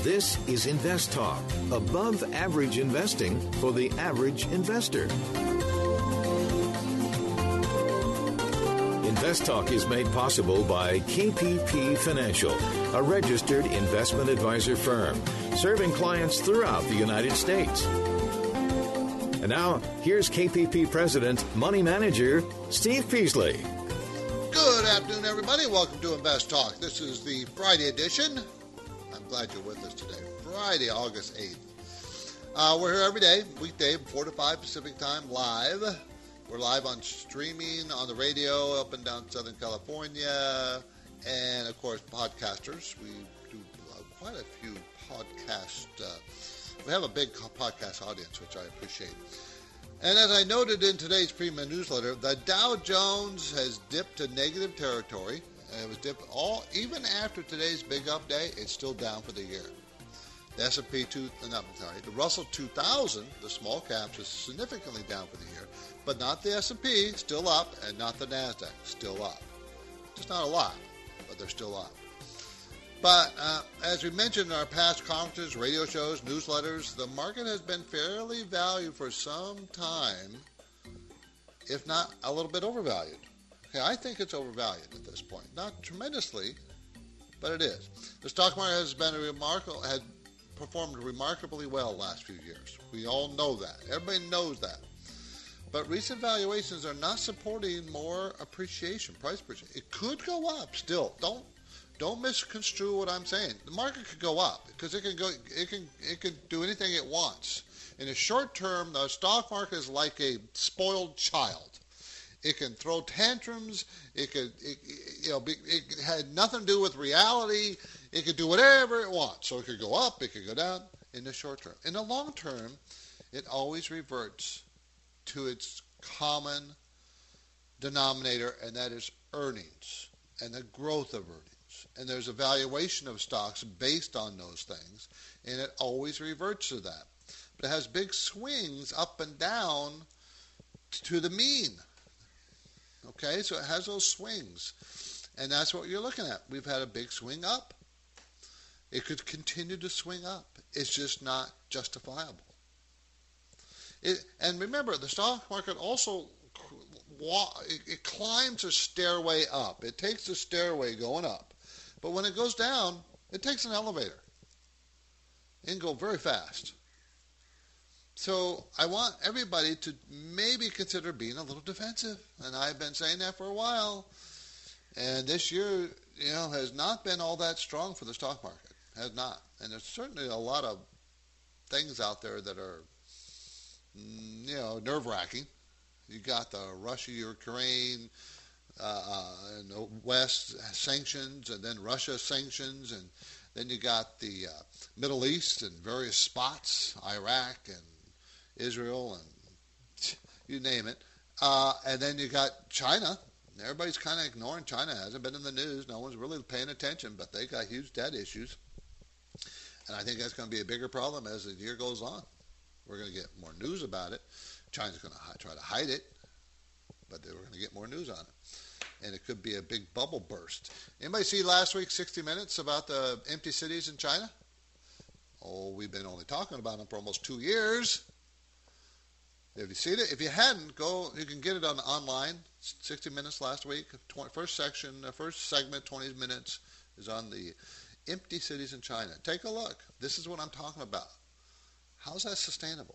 This is Invest Talk, above average investing for the average investor. Invest Talk is made possible by KPP Financial, a registered investment advisor firm serving clients throughout the United States. And now, here's KPP President, Money Manager, Steve Peasley. Good afternoon, everybody. Welcome to Invest Talk. This is the Friday edition. I'm glad you're with us today. Friday, August 8th. We're here every day, weekday, 4 to 5 Pacific time, live. We're live on streaming, on the radio, up and down Southern California, and, of course, podcasters. We do quite a few podcasts. We have a big podcast audience, which I appreciate. And as I noted in today's premium newsletter, the Dow Jones has dipped to negative territory. It was dipped even after today's big up day. It's still down for the year. The S&P the Russell 2000, the small caps, is significantly down for the year, but not the S&P, still up, and not the Nasdaq, still up. Just not a lot, but they're still up. But as we mentioned in our past conferences, radio shows, newsletters, the market has been fairly valued for some time, if not a little bit overvalued. Okay, I think it's overvalued at this point. Not tremendously, but it is. The stock market has performed remarkably well the last few years. We all know that. Everybody knows that. But recent valuations are not supporting more appreciation, price appreciation. It could go up still. Don't misconstrue what I'm saying. The market could go up because it can do anything it wants. In the short term, the stock market is like a spoiled child. It can throw tantrums. It had nothing to do with reality. It could do whatever it wants. So it could go up. It could go down in the short term. In the long term, it always reverts to its common denominator, and that is earnings and the growth of earnings. And there's a valuation of stocks based on those things, and it always reverts to that. But it has big swings up and down to the mean. Okay, so it has those swings, and that's what you're looking at. We've had a big swing up. It could continue to swing up. It's just not justifiable. And remember, the stock market also it climbs a stairway up. It takes a stairway going up. But when it goes down, it takes an elevator. It can go very fast. So I want everybody to maybe consider being a little defensive. And I've been saying that for a while. And this year, has not been all that strong for the stock market. Has not. And there's certainly a lot of things out there that are, nerve-wracking. You got the Russia-Ukraine and the West sanctions, and then Russia sanctions, and then you got the Middle East and various spots, Iraq and Israel, and you name it. And then you got China. Everybody's kind of ignoring China. It hasn't been in the news. No one's really paying attention, but they got huge debt issues. And I think that's going to be a bigger problem as the year goes on. We're going to get more news about it. China's going to try to hide it, but we're going to get more news on it. And it could be a big bubble burst. Anybody see last week 60 Minutes about the empty cities in China? Oh, we've been only talking about them for almost 2 years. Have you seen it? If you hadn't, you can get it online. 60 Minutes last week. First segment, 20 minutes, is on the empty cities in China. Take a look. This is what I'm talking about. How's that sustainable?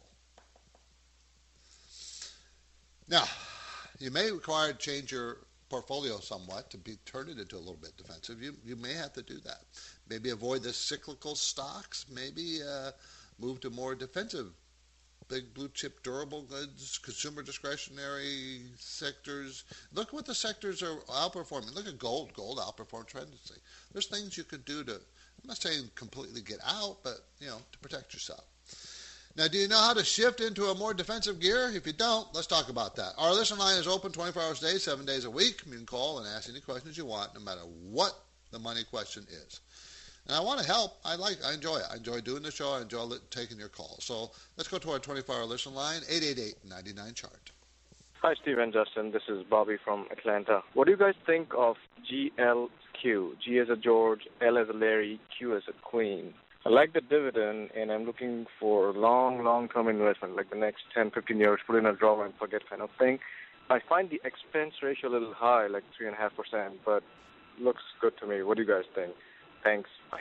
Now, you may require to change your portfolio somewhat to turn it into a little bit defensive. You may have to do that. Maybe avoid the cyclical stocks. Maybe move to more defensive, big blue chip durable goods, consumer discretionary sectors. Look what the sectors are outperforming. Look at gold. Gold outperformed tremendously. There's things you could do to, I'm not saying completely get out, but to protect yourself. Now, do you know how to shift into a more defensive gear? If you don't, let's talk about that. Our listen line is open 24 hours a day, 7 days a week. You can call and ask any questions you want, no matter what the money question is. And I want to help. I enjoy it. I enjoy doing the show. I enjoy taking your calls. So let's go to our 24-hour listen line, 888-99-CHART. Hi, Steve and Justin. This is Bobby from Atlanta. What do you guys think of GLQ? G as a George, L as a Larry, Q as a Queen. I like the dividend, and I'm looking for long-term investment, like the next 10, 15 years, put in a drawer and forget kind of thing. I find the expense ratio a little high, like 3.5%, but looks good to me. What do you guys think? Thanks. Bye.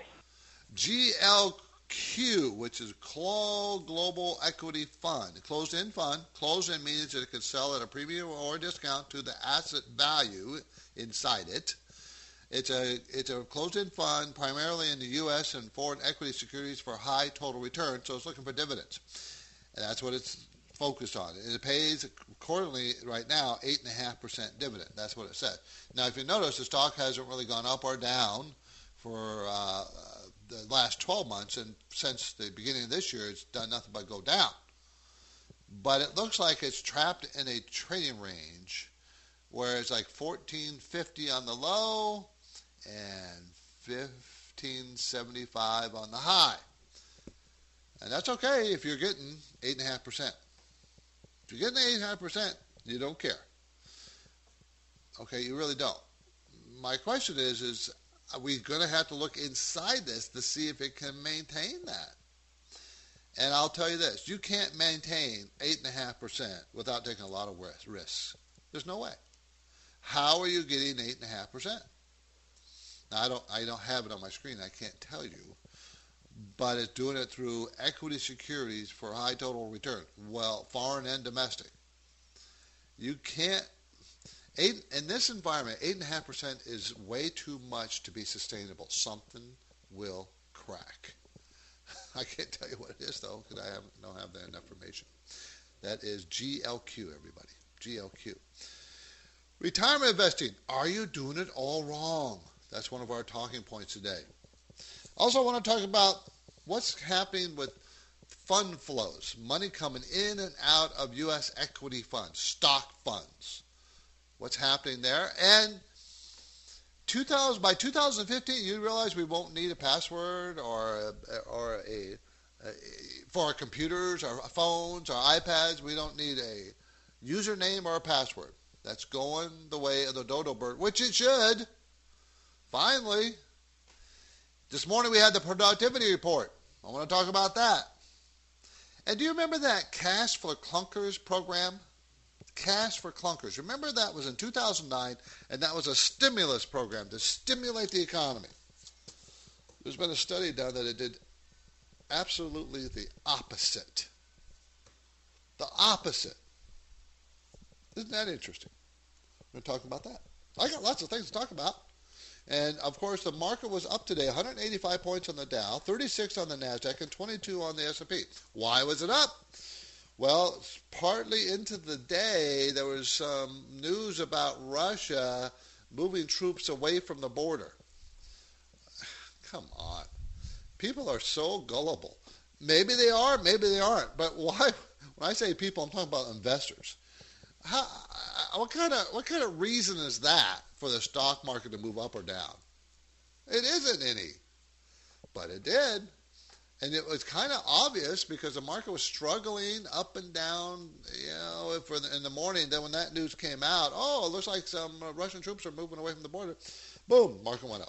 GLQ, which is Global Equity Fund, closed-end fund. Closed-end means that it can sell at a premium or a discount to the asset value inside it. It's a closed-end fund primarily in the U.S. and foreign equity securities for high total return, so it's looking for dividends. And that's what it's focused on. It pays quarterly right now 8.5% dividend. That's what it said. Now, if you notice, the stock hasn't really gone up or down for the last 12 months, and since the beginning of this year, it's done nothing but go down. But it looks like it's trapped in a trading range where it's like $14.50 on the low and $15.75 on the high. And that's okay if you're getting 8.5%. If you're getting 8.5%, you don't care. Okay, you really don't. My question is are we going to have to look inside this to see if it can maintain that? And I'll tell you this, you can't maintain 8.5% without taking a lot of risks. There's no way. How are you getting 8.5%? Now, I don't have it on my screen. I can't tell you. But it's doing it through equity securities for high total return. Well, foreign and domestic. You can't. In this environment, 8.5% is way too much to be sustainable. Something will crack. I can't tell you what it is, though, because I don't have that information. That is GLQ, everybody. GLQ. Retirement investing. Are you doing it all wrong? That's one of our talking points today. Also, I want to talk about what's happening with fund flows, money coming in and out of U.S. equity funds, stock funds. What's happening there? And by 2015, you realize we won't need a password or for our computers, our phones, our iPads. We don't need a username or a password. That's going the way of the dodo bird, which it should. Finally, this morning we had the productivity report. I want to talk about that. And do you remember that Cash for Clunkers program? Cash for Clunkers. Remember that was in 2009, and that was a stimulus program to stimulate the economy. There's been a study done that it did absolutely the opposite. The opposite. Isn't that interesting? We're going to talk about that. I got lots of things to talk about. And, of course, the market was up today, 185 points on the Dow, 36 on the NASDAQ, and 22 on the S&P. Why was it up? Well, partly into the day, there was some news about Russia moving troops away from the border. Come on. People are so gullible. Maybe they are, maybe they aren't. But why? When I say people, I'm talking about investors. What kind of reason is that for the stock market to move up or down? It isn't any. But it did. And it was kind of obvious because the market was struggling up and down, in the morning. Then when that news came out, it looks like some Russian troops are moving away from the border. Boom, market went up.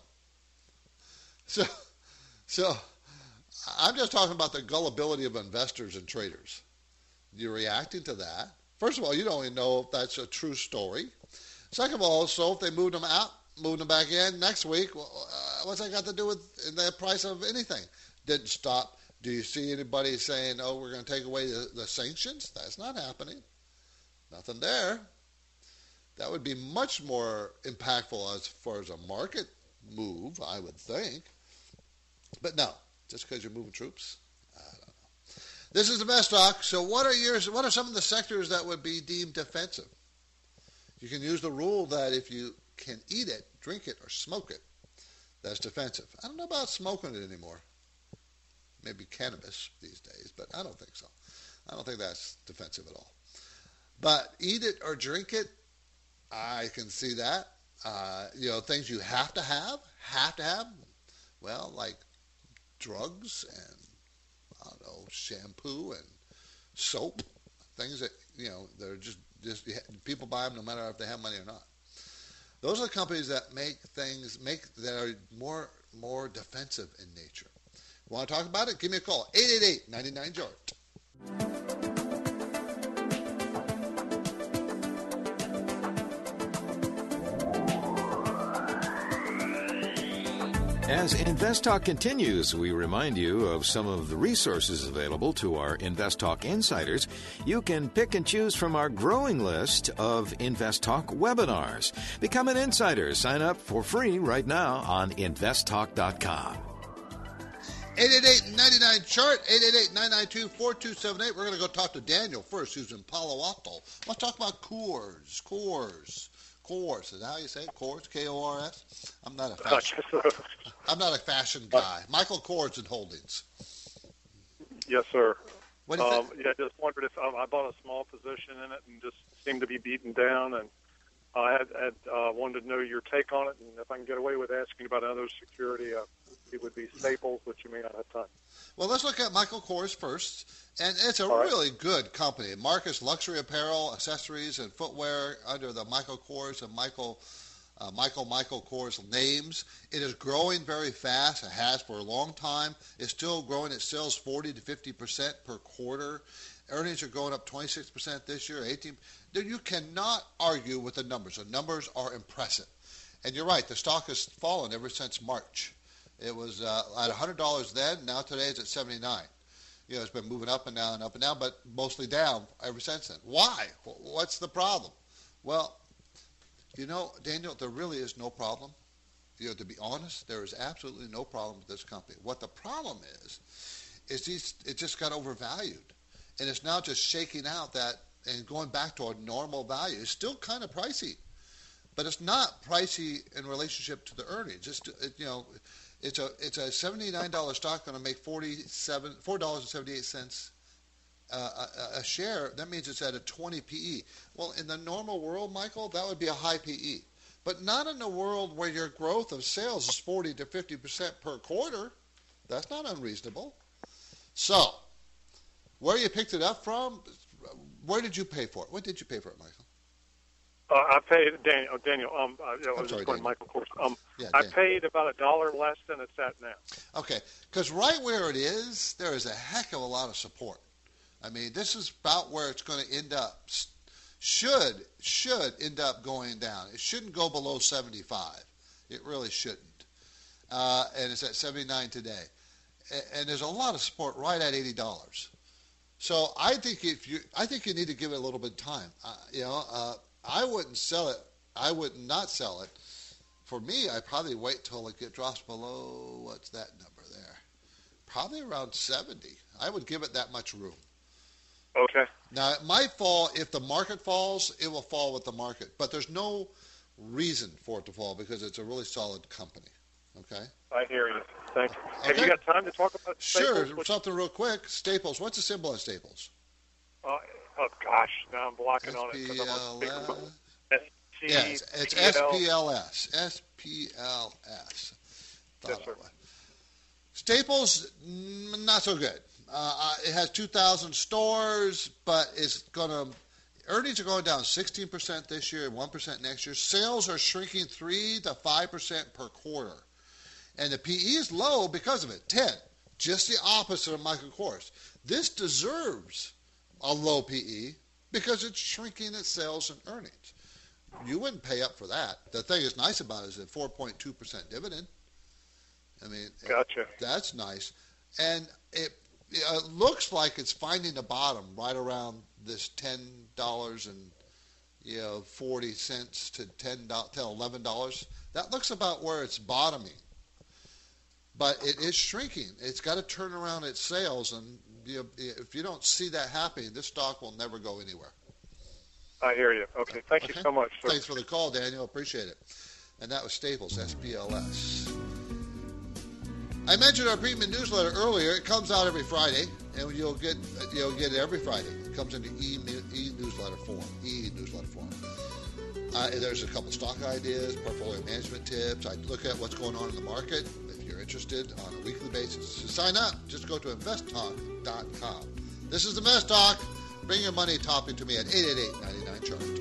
So I'm just talking about the gullibility of investors and traders. You're reacting to that. First of all, you don't even know if that's a true story. Second of all, so if they moved them out, moved them back in next week, what's that got to do with the price of anything? Didn't stop. Do you see anybody saying, we're going to take away the sanctions? That's not happening. Nothing there. That would be much more impactful as far as a market move, I would think. But no, just because you're moving troops, I don't know. This is the best stock. So what are some of the sectors that would be deemed defensive? You can use the rule that if you can eat it, drink it, or smoke it, that's defensive. I don't know about smoking it anymore. Maybe cannabis these days, but I don't think so. I don't think that's defensive at all. But eat it or drink it, I can see that. Things you have to have, well, like drugs and, shampoo and soap, things that, they're just people buy them no matter if they have money or not. Those are the companies that make things that are more defensive in nature. Want to talk about it? Give me a call, 888-99-CHART. As Invest Talk continues, we remind you of some of the resources available to our Invest Talk insiders. You can pick and choose from our growing list of Invest Talk webinars. Become an insider. Sign up for free right now on investtalk.com. 888-99-CHART, 888-992-4278. We're going to go talk to Daniel first, who's in Palo Alto. Let's talk about Coors. Coors, is that how you say it? Coors, K-O-R-S? I'm not a fashion guy. Michael Kors in Holdings. Yes, sir. What do you think? Yeah, just wondered if I bought a small position in it and just seemed to be beaten down, and I had wanted to know your take on it, and if I can get away with asking about another security, it would be Staples, which you may not have time. Well, let's look at Michael Kors first, and it's a really good company. Marcus Luxury Apparel, Accessories, and Footwear under the Michael Kors and Michael Kors names. It is growing very fast. It has for a long time. It's still growing its sales 40 to 50% per quarter. Earnings are going up 26% this year, 18%. You cannot argue with the numbers. The numbers are impressive. And you're right, the stock has fallen ever since March. It was at $100 then. Now today it's at $79. It's been moving up and down, but mostly down ever since then. Why? What's the problem? Well, Daniel, there really is no problem. To be honest, there is absolutely no problem with this company. What the problem is it just got overvalued. And it's now just shaking out that and going back to a normal value. It's still kind of pricey, but it's not pricey in relationship to the earnings. It's a $79 stock going to make $4.78 a share. That means it's at a 20 PE. Well, in the normal world, Michael, that would be a high PE. But not in a world where your growth of sales is 40 to 50% per quarter. That's not unreasonable. So, where you picked it up from, where did you pay for it? What did you pay for it, Michael? I paid Daniel. Michael Kors. I paid about $1 less than it's at now. Okay, because right where it is, there is a heck of a lot of support. I mean, this is about where it's going to end up. Should end up going down. It shouldn't go below 75. It really shouldn't. And it's at 79 today. And there's a lot of support right at $80. So I think you need to give it a little bit of time. I wouldn't sell it. I would not sell it. For me, I'd probably wait till it drops below, what's that number there? Probably around 70. I would give it that much room. Okay. Now, it might fall. If the market falls, it will fall with the market. But there's no reason for it to fall because it's a really solid company. Okay? I hear you. Thank you. Okay. Have you got time to talk about Staples? Sure. Something real quick. Staples. What's the symbol of Staples? Oh, gosh. Now I'm blocking on it. Yes, it's SPLS. SPLS. Yes, sir. Staples, not so good. It has 2,000 stores, but earnings are going down 16% this year and 1% next year. Sales are shrinking 3 to 5% per quarter. And the PE is low because of it, 10. Just the opposite of Michael Kors. This deserves a low PE because it's shrinking its sales and earnings. You wouldn't pay up for that. The thing that's nice about it is a 4.2% dividend. I mean, gotcha. That's nice. And it looks like it's finding the bottom right around this $10.40 to $11. That looks about where it's bottoming. But it is shrinking. It's got to turn around its sales, and if you don't see that happening, this stock will never go anywhere. I hear you. Okay. Thank you so much, sir. Thanks for the call, Daniel. Appreciate it. And that was Staples, SPLS. I mentioned our premium newsletter earlier. It comes out every Friday, and you'll get it every Friday. It comes into e-newsletter form. There's a couple stock ideas, portfolio management tips. I look at what's going on in the market. If you're interested on a weekly basis, to sign up, just go to investtalk.com. This is the Invest Talk. Bring your money topping to me at 888-99-CHART.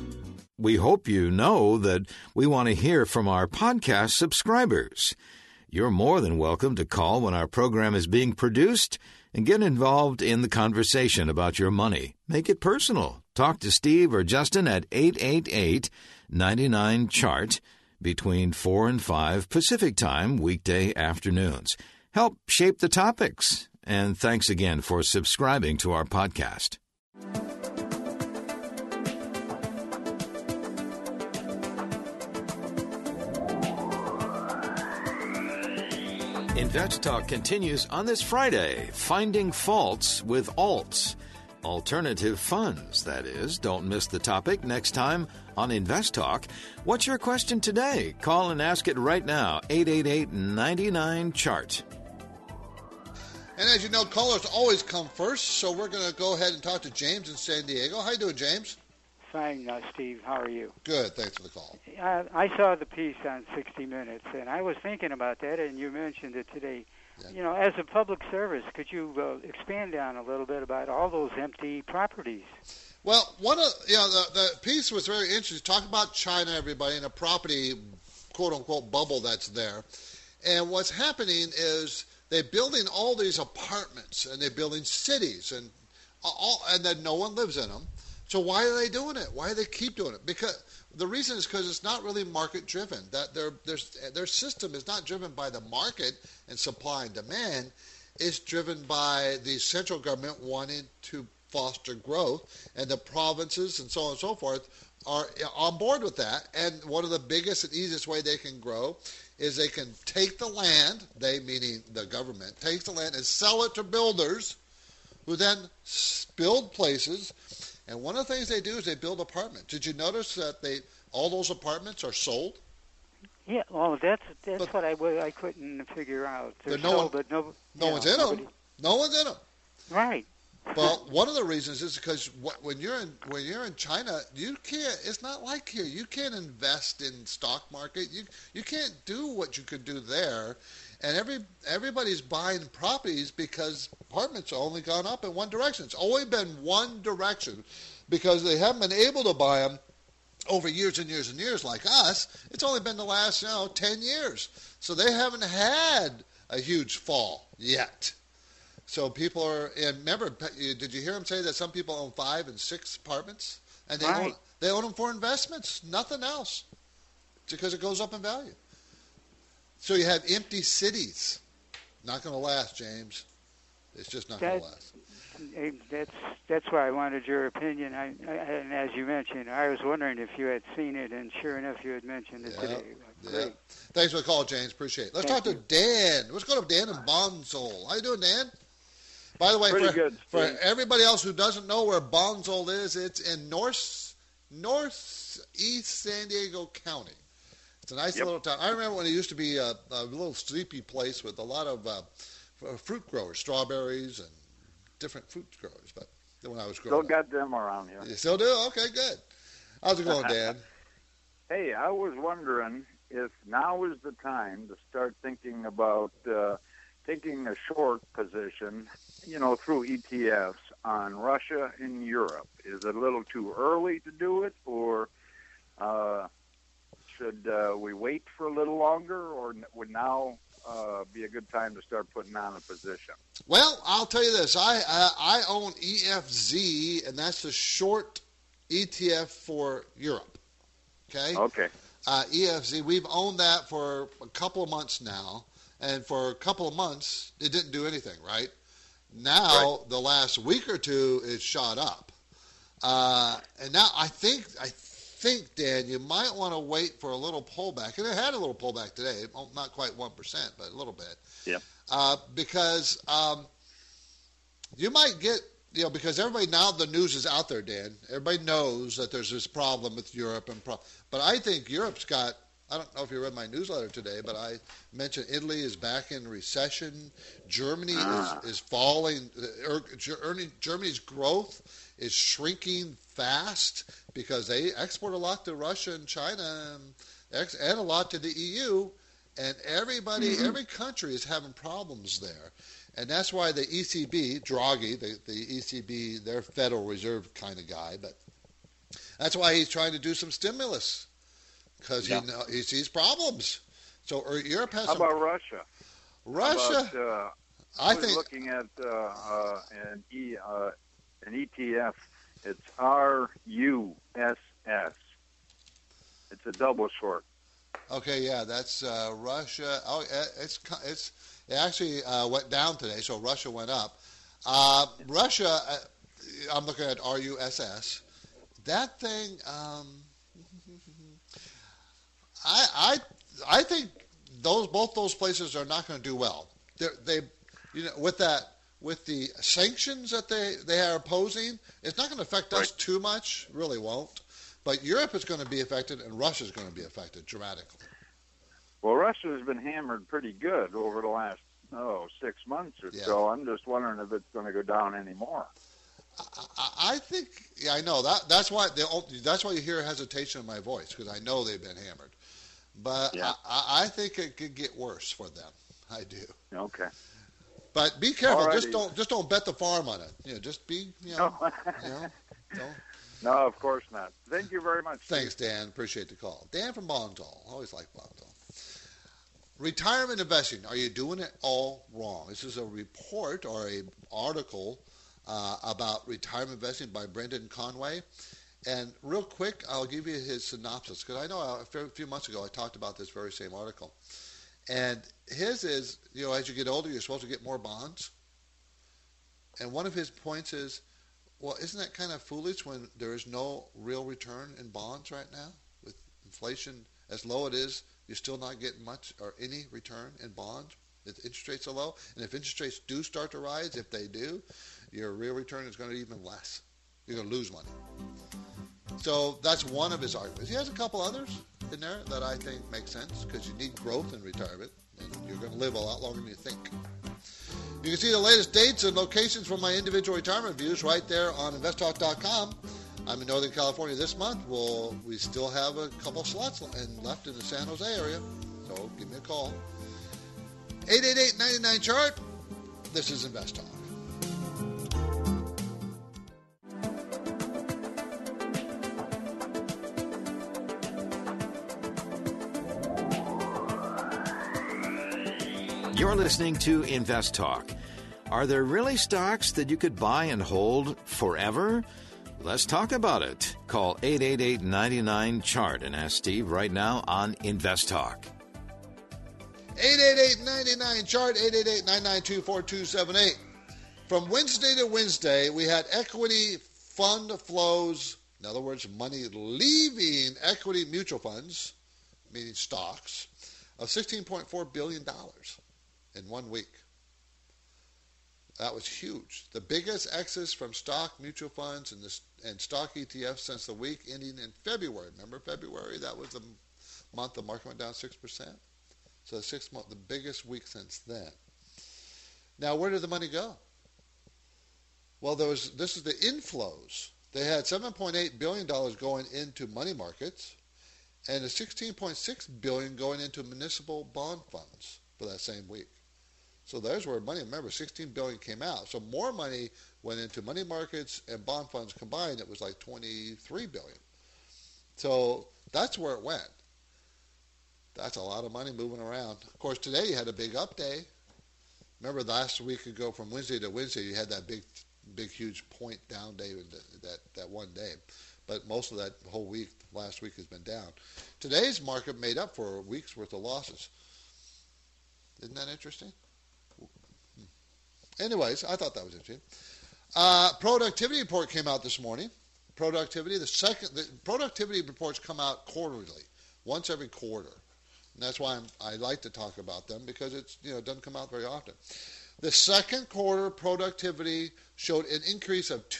We hope you know that we want to hear from our podcast subscribers. You're more than welcome to call when our program is being produced and get involved in the conversation about your money. Make it personal. Talk to Steve or Justin at 888-99-CHART between 4 and 5 Pacific Time weekday afternoons. Help shape the topics. And thanks again for subscribing to our podcast. Invest Talk continues on this Friday, finding faults with alts. Alternative funds, that is. Don't miss the topic next time on Invest Talk. What's your question today? Call and ask it right now, 888-99-CHART. And as you know, callers always come first, so we're going to go ahead and talk to James in San Diego. How you doing, James? Fine, Steve. How are you? Good. Thanks for the call. I saw the piece on 60 Minutes, and I was thinking about that, and you mentioned it today. Yeah. You know, as a public service, could you expand on a little bit about all those empty properties? Well, the piece was very interesting. Talk about China, everybody, and a property, quote-unquote, bubble that's there. And what's happening is they're building all these apartments, and they're building cities, and then no one lives in them. So why are they doing it? Why do they keep doing it? Because the reason is because it's not really market driven. That their system is not driven by the market and supply and demand. It's driven by the central government wanting to foster growth, and the provinces and so on and so forth are on board with that. And one of the biggest and easiest way they can grow is they can take the land, they meaning the government, takes the land and sell it to builders who then build places. And one of the things they do is they build apartments. Did you notice that all those apartments are sold? Yeah, well, that's what I couldn't figure out. No one's in them. No one's in them. Right. Well, one of the reasons is because when you're in China, you can't. It's not like here. You can't invest in stock market. You can't do what you could do there. And everybody's buying properties because apartments have only gone up in one direction. It's only been one direction because they haven't been able to buy them over years and years and years like us. It's only been the last 10 years. So they haven't had a huge fall yet. So people are, and remember, did you hear him say that some people own 5 and 6 apartments? And they own them for investments, nothing else, because it goes up in value. So you have empty cities. Not going to last, James. It's just not going to last. That's why I wanted your opinion. And as you mentioned, I was wondering if you had seen it, and sure enough, you had mentioned it today. Yeah. Thanks for the call, James. Appreciate it. Let's talk to Dan. Let's go to Dan in Bonsall. How you doing, Dan? By the way, for everybody else who doesn't know where Bonsall is, it's in northeast San Diego County. It's a nice little town. I remember when it used to be a little sleepy place with a lot of fruit growers, strawberries and different fruit growers. But when I was growing up. Still got them around here. You still do? Okay, good. How's it going, Dan? Hey, I was wondering if now is the time to start thinking about taking a short position, through ETFs on Russia and Europe. Is it a little too early to do it, or should we wait for a little longer, or would now be a good time to start putting on a position? Well, I'll tell you this. I own EFZ, and that's the short ETF for Europe. Okay? Okay. EFZ, we've owned that for a couple of months now, and for a couple of months, it didn't do anything, right? Now, the last week or two, it's shot up. And now I think, Dan, you might want to wait for a little pullback. And it had a little pullback today, not quite 1%, but a little bit. Yeah. Because you might get, because everybody, now the news is out there, Dan. Everybody knows that there's this problem with Europe. But I think Europe's got, I don't know if you read my newsletter today, but I mentioned Italy is back in recession. Germany is falling. Germany's growth is shrinking fast because they export a lot to Russia and China and a lot to the EU. And every country is having problems there. And that's why the ECB, Draghi, the ECB, they're Federal Reserve kind of guy, but that's why he's trying to do some stimulus. Because he sees problems. So Europe has How some. about Russia? Russia, How about, I was think. looking at an ETF. It's RUSS. It's a double short. Okay, yeah, that's Russia. Oh, it actually went down today, so Russia went up. Russia, I'm looking at RUSS. That thing, I think both those places are not going to do well. They with the sanctions that they are imposing, it's not going to affect us too much. Really won't. But Europe is going to be affected, and Russia is going to be affected dramatically. Well, Russia has been hammered pretty good over the last 6 months or so. I'm just wondering if it's going to go down anymore. I think, yeah, I know that's why you hear hesitation in my voice, because I know they've been hammered. But yeah. I think it could get worse for them. I do. Okay. But be careful. Alrighty. Just don't bet the farm on it. Just be don't. No, of course not. Thank you very much. Thanks, Dan. Appreciate the call. Dan from Bonsall. Always like Bonsall. Retirement investing. Are you doing it all wrong? This is a report or an article about retirement investing by Brendan Conway. And real quick, I'll give you his synopsis, because I know a few months ago I talked about this very same article. And his is, as you get older, you're supposed to get more bonds. And one of his points is, well, isn't that kind of foolish when there is no real return in bonds right now? With inflation as low it is, you're still not getting much or any return in bonds. If interest rates are low. And if interest rates do start to rise, if they do, your real return is going to be even less. You're going to lose money. So that's one of his arguments. He has a couple others in there that I think make sense, because you need growth in retirement, and you're going to live a lot longer than you think. You can see the latest dates and locations for my individual retirement views right there on investtalk.com. I'm in Northern California this month. We still have a couple slots left in the San Jose area, so give me a call. 888-99-CHART. This is Invest Talk. You're listening to Invest Talk. Are there really stocks that you could buy and hold forever? Let's talk about it. Call 888-99-CHART and ask Steve right now on Invest Talk. 888-99-CHART, 888-992-4278. From Wednesday to Wednesday, we had equity fund flows, in other words, money leaving equity mutual funds, meaning stocks, of $16.4 billion in 1 week. That was huge. The biggest exits from stock mutual funds and stock ETFs since the week ending in February. Remember February? That was the month the market went down 6%. So the biggest week since then. Now, where did the money go? Well, this is the inflows. They had $7.8 billion going into money markets and $16.6 billion going into municipal bond funds for that same week. So there's where money, remember, $16 billion came out. So more money went into money markets and bond funds combined. It was like $23 billion. So that's where it went. That's a lot of money moving around. Of course, today you had a big up day. Remember last week ago from Wednesday to Wednesday, you had that big, huge point down day that one day. But most of that whole week, last week, has been down. Today's market made up for a week's worth of losses. Isn't that interesting? Anyways, I thought that was interesting. Productivity report came out this morning. The productivity reports come out quarterly, once every quarter. And that's why I like to talk about them, because it doesn't come out very often. The second quarter productivity showed an increase of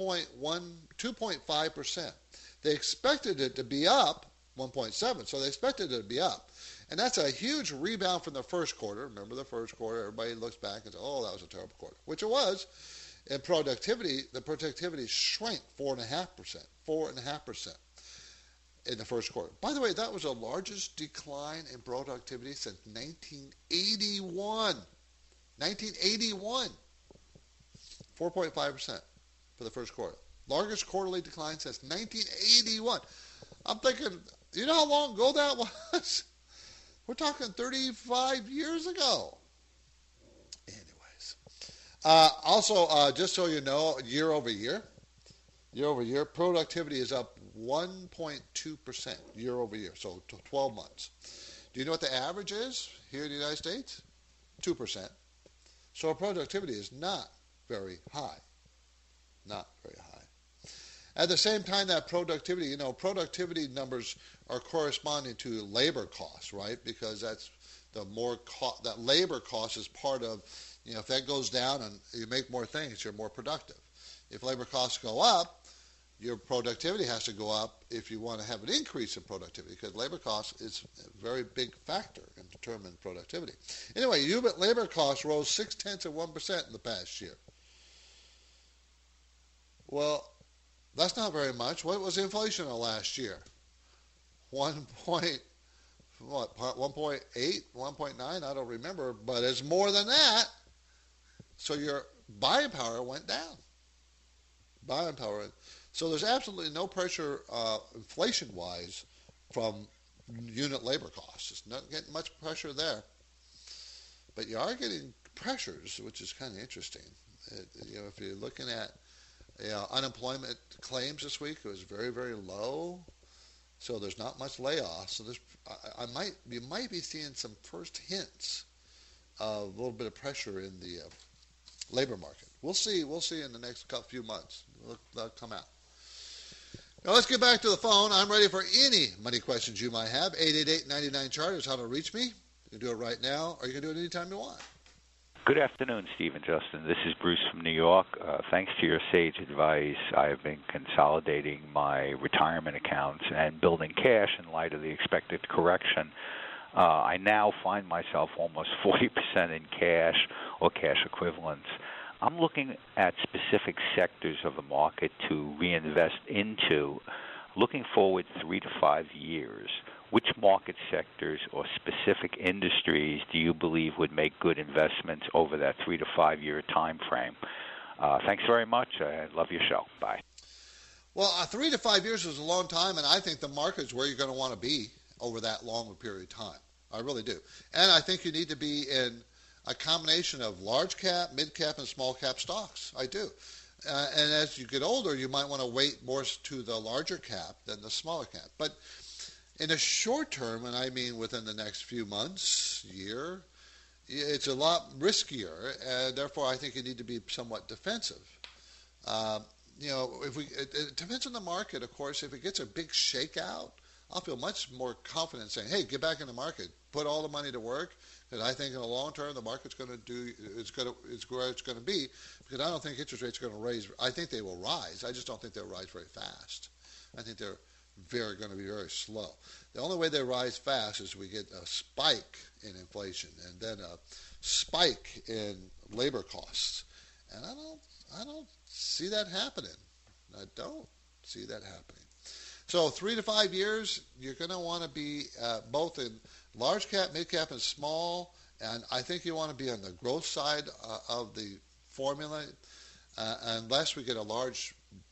2.5%. They expected it to be up 1.7, so they expected it to be up. And that's a huge rebound from the first quarter. Remember the first quarter, everybody looks back and says, oh, that was a terrible quarter, which it was. And the productivity shrank 4.5% in the first quarter. By the way, that was the largest decline in productivity since 1981. 4.5% for the first quarter. Largest quarterly decline since 1981. I'm thinking, you know how long ago that was? We're talking 35 years ago. Anyways. Also, just so you know, year over year, productivity is up 1.2% year over year, so 12 months. Do you know what the average is here in the United States? 2%. So productivity is not very high. Not very high. At the same time, that productivity, productivity numbers are corresponding to labor costs, right? Because that's that labor cost is part of, if that goes down and you make more things, you're more productive. If labor costs go up, your productivity has to go up if you want to have an increase in productivity, because labor cost is a very big factor in determining productivity. Anyway, unit labor costs rose 0.6% in the past year. Well, that's not very much. What was inflation in the last year? 1.8, 1.9? I don't remember, but it's more than that. So your buying power went down. Buying power. So there's absolutely no pressure inflation-wise from unit labor costs. It's not getting much pressure there. But you are getting pressures, which is kind of interesting. If you're looking at unemployment claims this week, it was very, very low. So there's not much layoffs. So you might be seeing some first hints of a little bit of pressure in the labor market. We'll see in the next few months. They'll come out. Now let's get back to the phone. I'm ready for any money questions you might have. 888-99-CHART is how to reach me. You can do it right now, or you can do it anytime you want. Good afternoon, Steve and Justin. This is Bruce from New York. Thanks to your sage advice, I've been consolidating my retirement accounts and building cash in light of the expected correction. I now find myself almost 40% in cash or cash equivalents. I'm looking at specific sectors of the market to reinvest into, looking forward 3 to 5 years. Which market sectors or specific industries do you believe would make good investments over that 3 to 5 year time frame? Thanks very much. I love your show. Bye. Well, 3 to 5 years is a long time, and I think the market's where you're going to want to be over that long period of time. I really do. And I think you need to be in a combination of large cap, mid cap, and small cap stocks. I do. And as you get older, you might want to weight more to the larger cap than the smaller cap. But in the short term, and I mean within the next few months, year, it's a lot riskier, and therefore I think you need to be somewhat defensive. It depends on the market, of course. If it gets a big shakeout, I'll feel much more confident saying, hey, get back in the market, put all the money to work, because I think in the long term the market's going to do, it's where it's going to be, because I don't think interest rates are going to raise. I think they will rise. I just don't think they'll rise very fast. I think they're going to be very slow. The only way they rise fast is we get a spike in inflation and then a spike in labor costs. And I don't see that happening. I don't see that happening. So 3 to 5 years, you're going to want to be both in large cap, mid cap, and small. And I think you want to be on the growth side of the formula, unless we get a large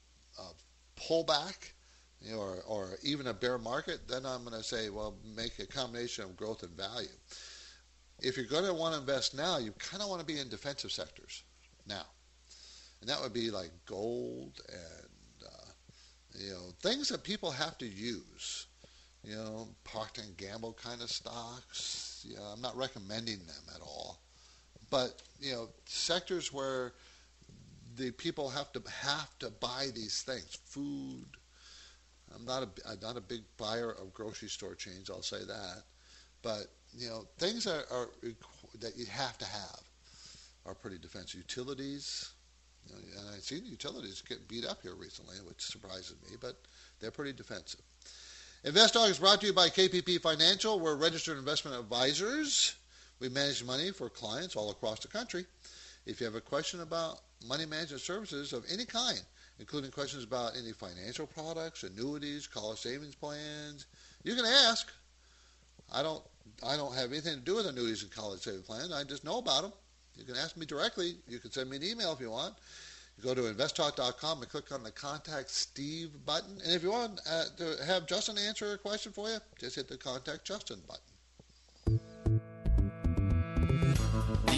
pullback, or even a bear market. Then I'm going to say, well, make a combination of growth and value. If you're going to want to invest now, you kind of want to be in defensive sectors now, and that would be like gold and things that people have to use, Procter & Gamble kind of stocks. I'm not recommending them at all, but sectors where the people have to buy these things. Food. I'm not a big buyer of grocery store chains. I'll say that, but things that you have to have are pretty defensive. Utilities. And I've seen utilities get beat up here recently, which surprises me, but they're pretty defensive. InvestTalk is brought to you by KPP Financial. We're registered investment advisors. We manage money for clients all across the country. If you have a question about money management services of any kind, including questions about any financial products, annuities, college savings plans, you can ask. I don't have anything to do with annuities and college savings plans. I just know about them. You can ask me directly. You can send me an email if you want. You go to investtalk.com and click on the Contact Steve button. And if you want to have Justin answer a question for you, just hit the Contact Justin button.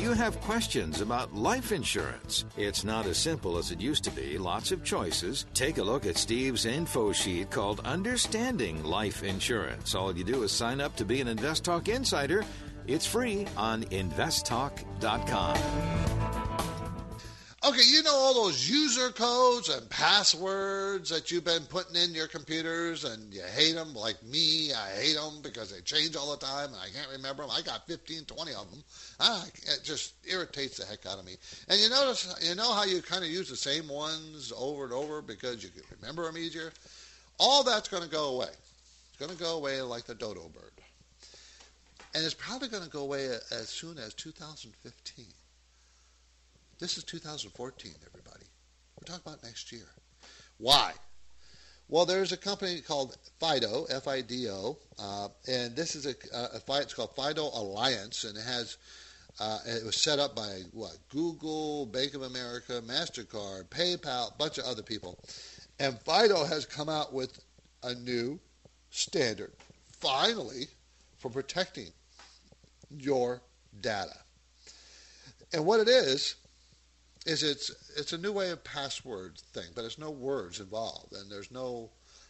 you have questions about life insurance? It's not as simple as it used to be. Lots of choices. Take a look at Steve's info sheet called Understanding Life Insurance. All you do is sign up to be an InvestTalk Insider. It's free on investtalk.com. Okay, you know all those user codes and passwords that you've been putting in your computers and you hate them, like me. I hate them because they change all the time and I can't remember them. I got 15, 20 of them. It just irritates the heck out of me. And you know how you kind of use the same ones over and over because you can remember them easier? All that's going to go away. It's going to go away like the dodo bird. And it's probably going to go away as soon as 2015. This is 2014, everybody. We're talking about next year. Why? Well, there's a company called FIDO, F-I-D-O, and this is it's called FIDO Alliance, and it was set up by Google, Bank of America, MasterCard, PayPal, a bunch of other people. And FIDO has come out with a new standard, finally, for protecting your data. And what it is it's a new way of password thing, but there's no words involved, and there's no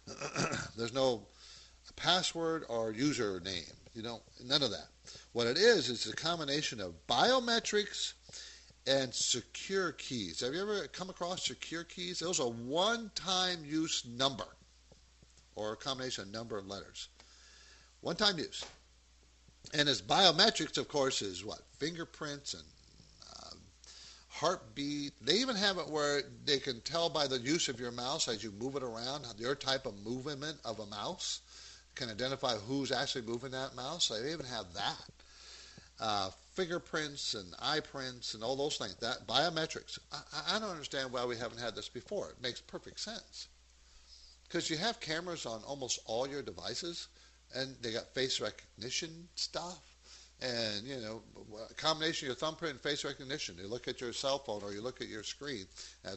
password or username. None of that. What it is a combination of biometrics and secure keys. Have you ever come across secure keys? Those are one-time use number, or a combination of number and letters. One-time use. And as biometrics, of course, is what? Fingerprints and heartbeat. They even have it where they can tell by the use of your mouse as you move it around, your type of movement of a mouse can identify who's actually moving that mouse. They even have that. Fingerprints and eye prints and all those things. That biometrics. I don't understand why we haven't had this before. It makes perfect sense. Because you have cameras on almost all your devices, and they got face recognition stuff. And, a combination of your thumbprint and face recognition. You look at your cell phone or you look at your screen, and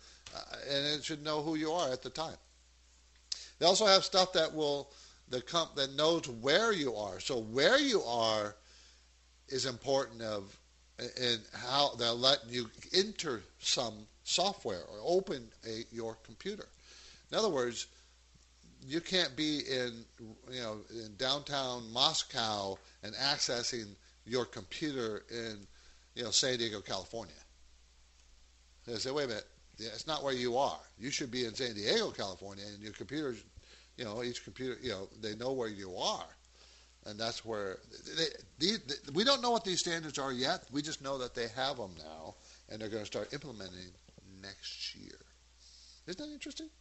it should know who you are at the time. They also have stuff that that knows where you are. So where you are is important in how they're letting you enter some software or open your computer. In other words, you can't be in downtown Moscow and accessing your computer in San Diego, California. They say, wait a minute, it's not where you are. You should be in San Diego, California, and your computers, each computer, they know where you are, and that's where we don't know what these standards are yet. We just know that they have them now, and they're going to start implementing next year. Isn't that interesting?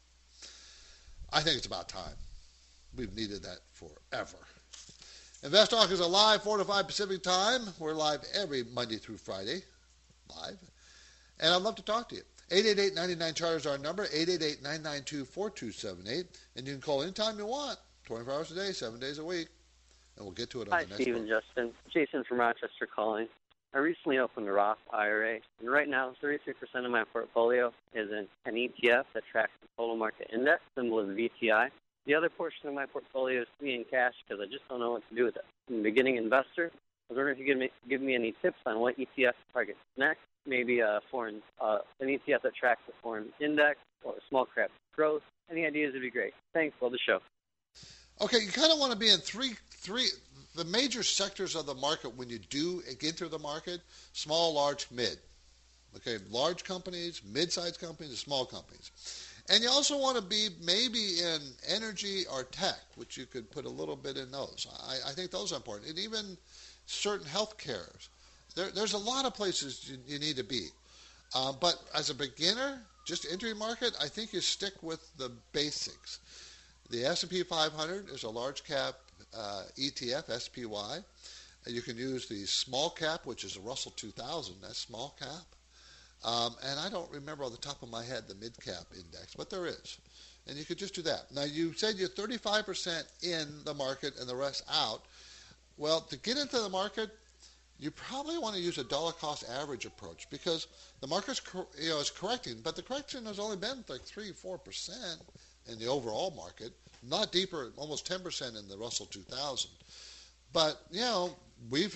I think it's about time. We've needed that forever. Invest Talk is live 4 to 5 Pacific time. We're live every Monday through Friday, live. And I'd love to talk to you. 888-99-CHART is our number, 888-992-4278. And you can call anytime you want, 24 hours a day, 7 days a week. And we'll get to it on the next one. Hi, Steve and Justin. Jason from Rochester calling. I recently opened a Roth IRA, and right now 33% of my portfolio is in an ETF that tracks the total market index, symbol is VTI. The other portion of my portfolio is sitting in cash because I just don't know what to do with it. I'm a beginning investor. I was wondering if you could give me any tips on what ETF to target next, maybe an ETF that tracks the foreign index or a small cap growth. Any ideas would be great. Thanks. Love the show. Okay, you kind of want to be in three the major sectors of the market when you do get into the market: small, large, mid. Okay, large companies, mid-sized companies, and small companies. And you also want to be maybe in energy or tech, which you could put a little bit in those. I think those are important. And even certain health cares. There's a lot of places you need to be. But as a beginner, just entry market, I think you stick with the basics. The S&P 500 is a large cap ETF, SPY. You can use the small cap, which is a Russell 2000. That's small cap. And I don't remember off the top of my head the mid-cap index, but there is. And you could just do that. Now, you said you're 35% in the market and the rest out. Well, to get into the market, you probably want to use a dollar-cost average approach because the market's is correcting, but the correction has only been like 3-4% in the overall market, not deeper, almost 10% in the Russell 2000. But, we've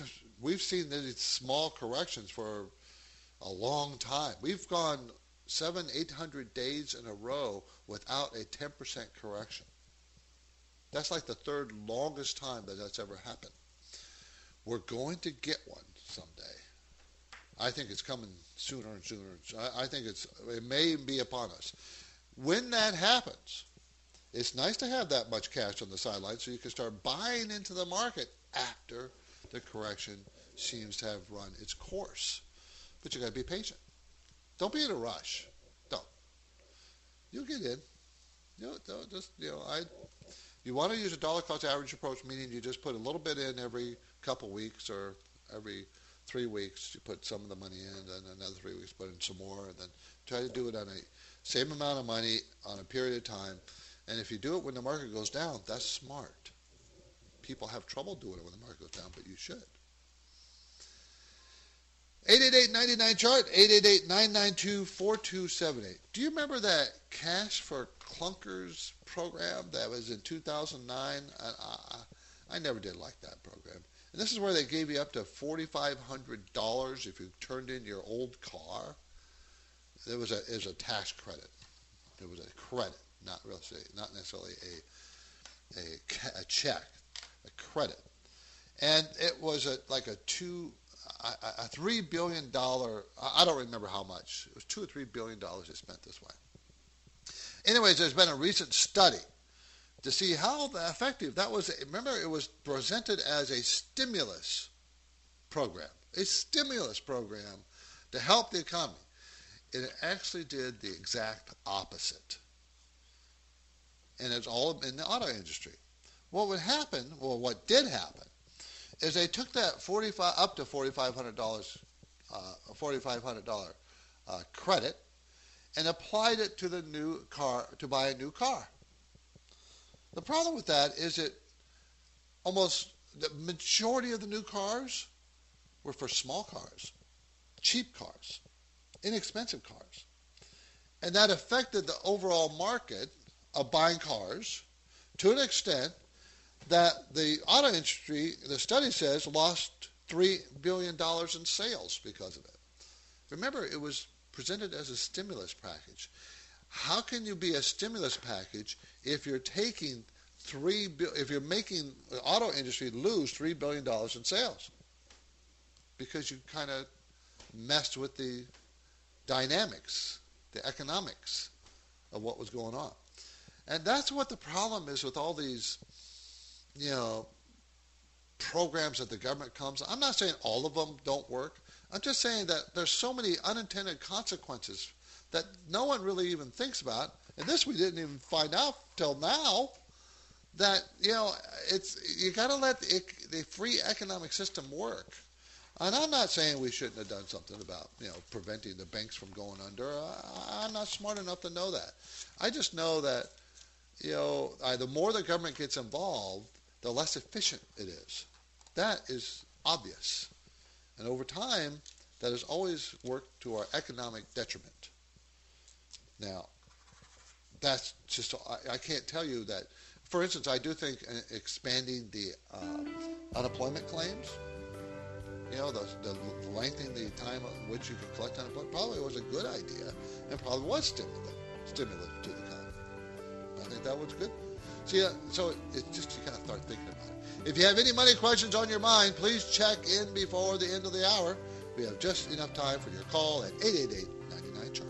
we've seen these small corrections for a long time. We've gone 700-800 days in a row without a 10% correction. That's like the third longest time that that's ever happened. We're going to get one someday. I think it's coming sooner and sooner. I think it may be upon us. When that happens, it's nice to have that much cash on the sidelines so you can start buying into the market after the correction seems to have run its course. But you got to be patient. Don't be in a rush. Don't. You'll get in. You want to use a dollar cost average approach, meaning you just put a little bit in every couple weeks or every 3 weeks. You put some of the money in, then another 3 weeks, put in some more, and then try to do it on a same amount of money on a period of time. And if you do it when the market goes down, that's smart. People have trouble doing it when the market goes down, but you should. 888-99-CHART, 888-992-4278. Do you remember that Cash for Clunkers program that was in 2009? I never did like that program. And this is where they gave you up to $4,500 if you turned in your old car. It was a tax credit. It was a credit, not necessarily a check, a credit. And it was like a $3 billion, I don't remember how much. It was $2 or $3 billion they spent this way. Anyways, there's been a recent study to see how effective that was. Remember, it was presented as a stimulus program to help the economy. It actually did the exact opposite. And it's all in the auto industry. What did happen, is they took that up to $4,500 credit and applied it to the new car, to buy a new car. The problem with that is that almost the majority of the new cars were for small cars, cheap cars, inexpensive cars. And that affected the overall market of buying cars to an extent that the auto industry, the study says, lost $3 billion in sales because of it. Remember, it was presented as a stimulus package. How can you be a stimulus package if you're taking if you're making the auto industry lose $3 billion in sales? Because you kind of messed with the dynamics, the economics of what was going on. And that's what the problem is with all these, programs that the government comes. I'm not saying all of them don't work. I'm just saying that there's so many unintended consequences that no one really even thinks about. And this we didn't even find out till now, that, you got to let the free economic system work. And I'm not saying we shouldn't have done something about, preventing the banks from going under. I'm not smart enough to know that. I just know that, the more the government gets involved, the less efficient it is. That is obvious. And over time, that has always worked to our economic detriment. Now, that's just, I can't tell you that. For instance, I do think expanding the unemployment claims, the lengthening the time in which you can collect unemployment probably was a good idea and probably was stimulus to the economy. I think that was good. See, so it's just you kind of start thinking about it. If you have any money questions on your mind, please check in before the end of the hour. We have just enough time for your call at 888-99-CHART.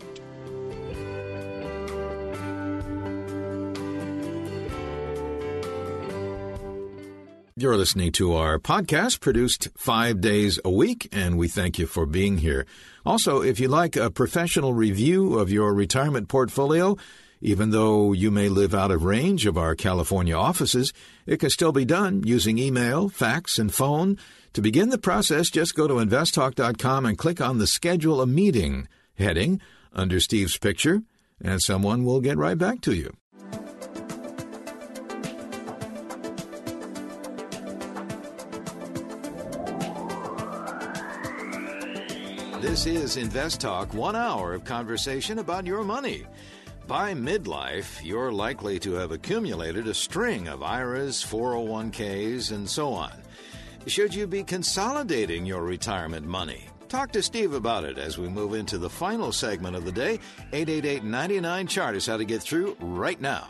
You're listening to our podcast produced 5 days a week, and we thank you for being here. Also, if you like a professional review of your retirement portfolio, even though you may live out of range of our California offices, it can still be done using email, fax, and phone. To begin the process, just go to investtalk.com and click on the Schedule a Meeting heading under Steve's picture, and someone will get right back to you. This is Invest Talk, 1 hour of conversation about your money. By midlife, you're likely to have accumulated a string of IRAs, 401ks, and so on. Should you be consolidating your retirement money? Talk to Steve about it as we move into the final segment of the day. 888-99-CHART is how to get through right now.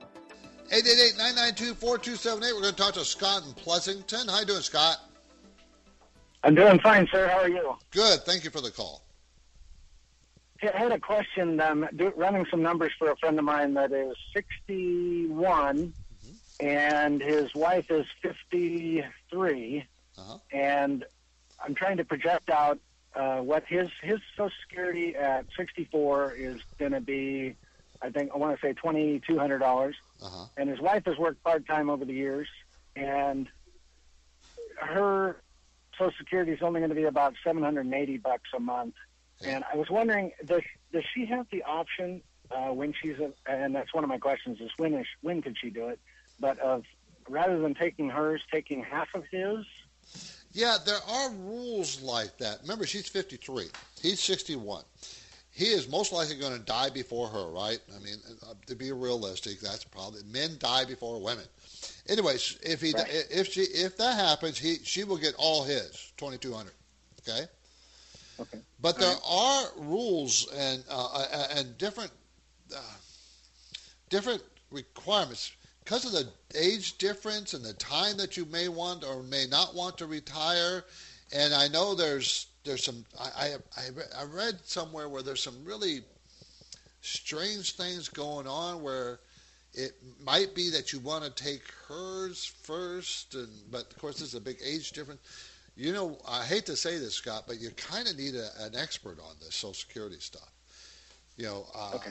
888-992-4278. We're going to talk to Scott in Pleasanton. How you doing, Scott? I'm doing fine, sir. How are you? Good. Thank you for the call. I had a question. I'm running some numbers for a friend of mine that is 61, and his wife is 53, and I'm trying to project out what his Social Security at 64 is going to be. I want to say $2,200, and his wife has worked part-time over the years, and her Social Security is only going to be about $780 a month. And I was wondering, does she have the option when she's and that's one of my questions is when could she do it? But rather than taking hers, taking half of his. Yeah, there are rules like that. Remember, she's 53. He's 61. He is most likely going to die before her, right? I mean, to be realistic, that's probably men die before women. Anyways, if that happens, she will get all his $2,200. Okay. Okay. But there are rules and different requirements because of the age difference and the time that you may want or may not want to retire. And I know there's some. I read somewhere where there's some really strange things going on where it might be that you want to take hers first, but of course there's a big age difference. You know, I hate to say this, Scott, but you kind of need an expert on this Social Security stuff. You know,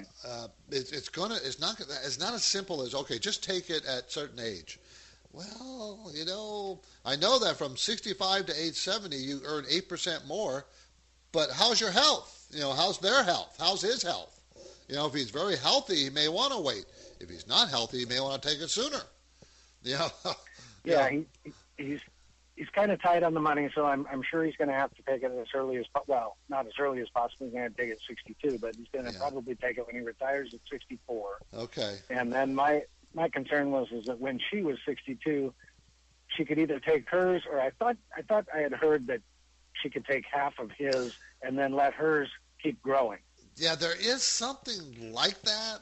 it's not as simple as okay, just take it at certain age. Well, you know, I know that from 65 to age 70, you earn 8% more, but how's your health? You know, how's their health? How's his health? You know, if he's very healthy, he may want to wait. If he's not healthy, he may want to take it sooner. You know? Yeah, he's kind of tight on the money, so I'm sure he's going to have to take it as early as not as early as possible. He's going to take it at 62, but he's going to probably take it when he retires at 64. Okay. And then my concern was that when she was 62, she could either take hers, or I thought I had heard that she could take half of his and then let hers keep growing. Yeah, there is something like that.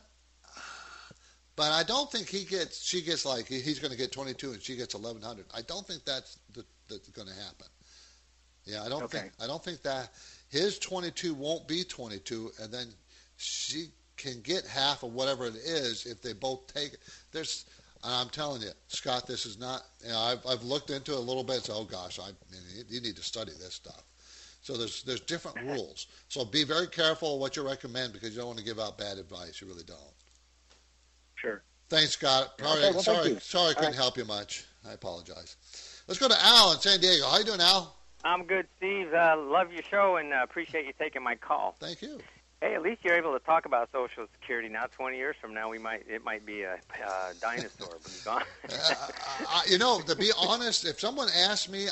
But I don't think she gets like he's going to get 22 and she gets 1,100. I don't think that's going to happen. Yeah, I don't think that his 22 won't be 22, and then she can get half of whatever it is if they both take it. I'm telling you, Scott, this is not. You know, I've looked into it a little bit. So, oh gosh, you need to study this stuff. So there's different rules. So be very careful of what you recommend because you don't want to give out bad advice. You really don't. Sure. Thanks, Scott. Sorry I couldn't help you much. I apologize. Let's go to Al in San Diego. How you doing, Al? I'm good, Steve. Love your show and appreciate you taking my call. Thank you. Hey, at least you're able to talk about Social Security now. 20 years from now, it might be a dinosaur when you're gone. You know, to be honest, if someone asked me,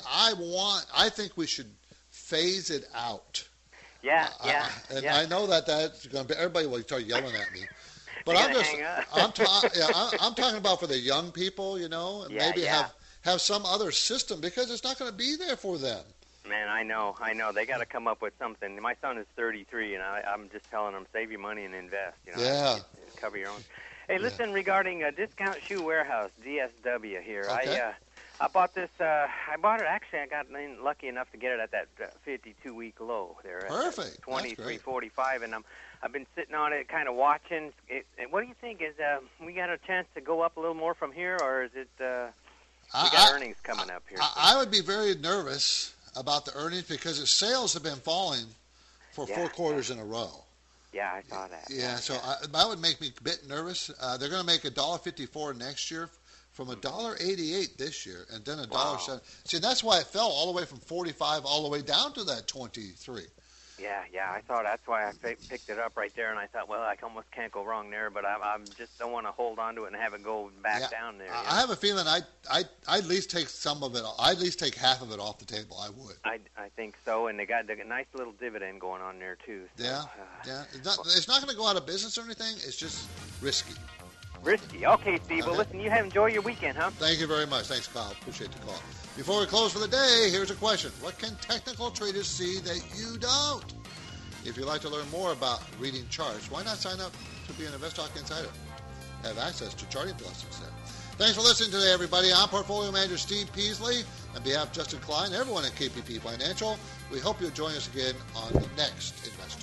I think we should phase it out. Yeah. I know that's going to be everybody will start yelling at me. But I'm talking about for the young people, you know, and maybe have some other system because it's not going to be there for them. Man, I know. They got to come up with something. My son is 33, and I'm just telling him save your money and invest. You know, yeah. Cover your own. Hey, listen, regarding Discount Shoe Warehouse, DSW here. Okay. I bought this. I bought it. Actually, I got lucky enough to get it at that 52-week low there. Perfect. 23.45, and I've been sitting on it, kind of watching. What do you think? Is we got a chance to go up a little more from here, or is it? We got earnings coming up here. I would be very nervous about the earnings because the sales have been falling for 4 quarters in a row. Yeah, I saw that. Yeah, so that would make me a bit nervous. They're going to make $1.54 next year. From $1.88 this year, and then $1.07. See, that's why it fell all the way from 45 all the way down to that 23. Yeah, I thought that's why I picked it up right there, and I thought, well, I almost can't go wrong there, but I just don't want to hold on to it and have it go back down there. I have a feeling I'd at least take some of it. I'd at least take half of it off the table. I would. I think so, and they got a nice little dividend going on there too. So, yeah. It's not going to go out of business or anything. It's just risky. Risky. Okay, Steve. Well, listen, you enjoy your weekend, huh? Thank you very much. Thanks, Kyle. Appreciate the call. Before we close for the day, here's a question. What can technical traders see that you don't? If you'd like to learn more about reading charts, why not sign up to be an InvestTalk Insider? Have access to charting lessons there. Thanks for listening today, everybody. I'm Portfolio Manager Steve Peasley. On behalf of Justin Klein, everyone at KPP Financial, we hope you'll join us again on the next InvestTalk.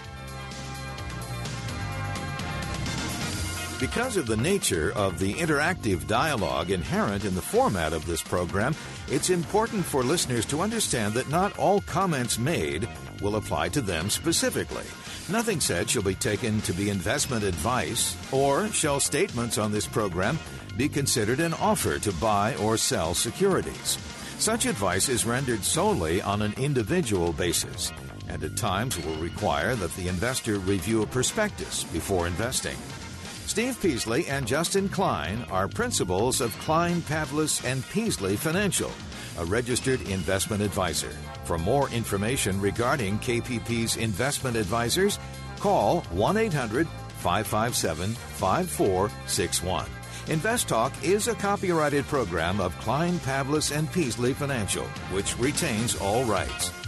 Because of the nature of the interactive dialogue inherent in the format of this program, it's important for listeners to understand that not all comments made will apply to them specifically. Nothing said shall be taken to be investment advice, or shall statements on this program be considered an offer to buy or sell securities. Such advice is rendered solely on an individual basis, and at times will require that the investor review a prospectus before investing. Steve Peasley and Justin Klein are principals of Klein, Pavlis & Peasley Financial, a registered investment advisor. For more information regarding KPP's investment advisors, call 1-800-557-5461. InvestTalk is a copyrighted program of Klein, Pavlis & Peasley Financial, which retains all rights.